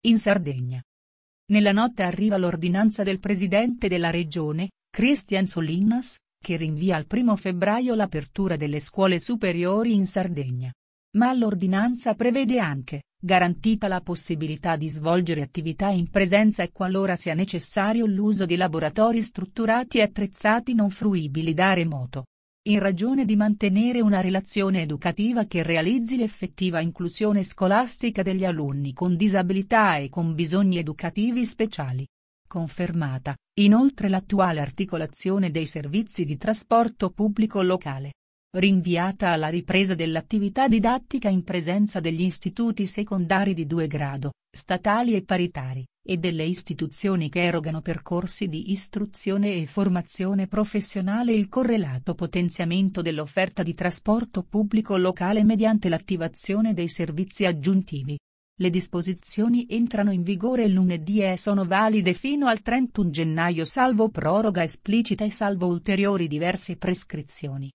in Sardegna. Nella notte arriva l'ordinanza del presidente della regione, Cristian Solinas, che rinvia al 1° febbraio l'apertura delle scuole superiori in Sardegna. Ma l'ordinanza prevede anche, garantita la possibilità di svolgere attività in presenza e qualora sia necessario l'uso di laboratori strutturati e attrezzati non fruibili da remoto. In ragione di mantenere una relazione educativa che realizzi l'effettiva inclusione scolastica degli alunni con disabilità e con bisogni educativi speciali. Confermata, inoltre l'attuale articolazione dei servizi di trasporto pubblico locale. Rinviata alla ripresa dell'attività didattica in presenza degli istituti secondari di 2 grado, statali e paritari, e delle istituzioni che erogano percorsi di istruzione e formazione professionale e il correlato potenziamento dell'offerta di trasporto pubblico locale mediante l'attivazione dei servizi aggiuntivi. Le disposizioni entrano in vigore lunedì e sono valide fino al 31 gennaio salvo proroga esplicita e salvo ulteriori diverse prescrizioni.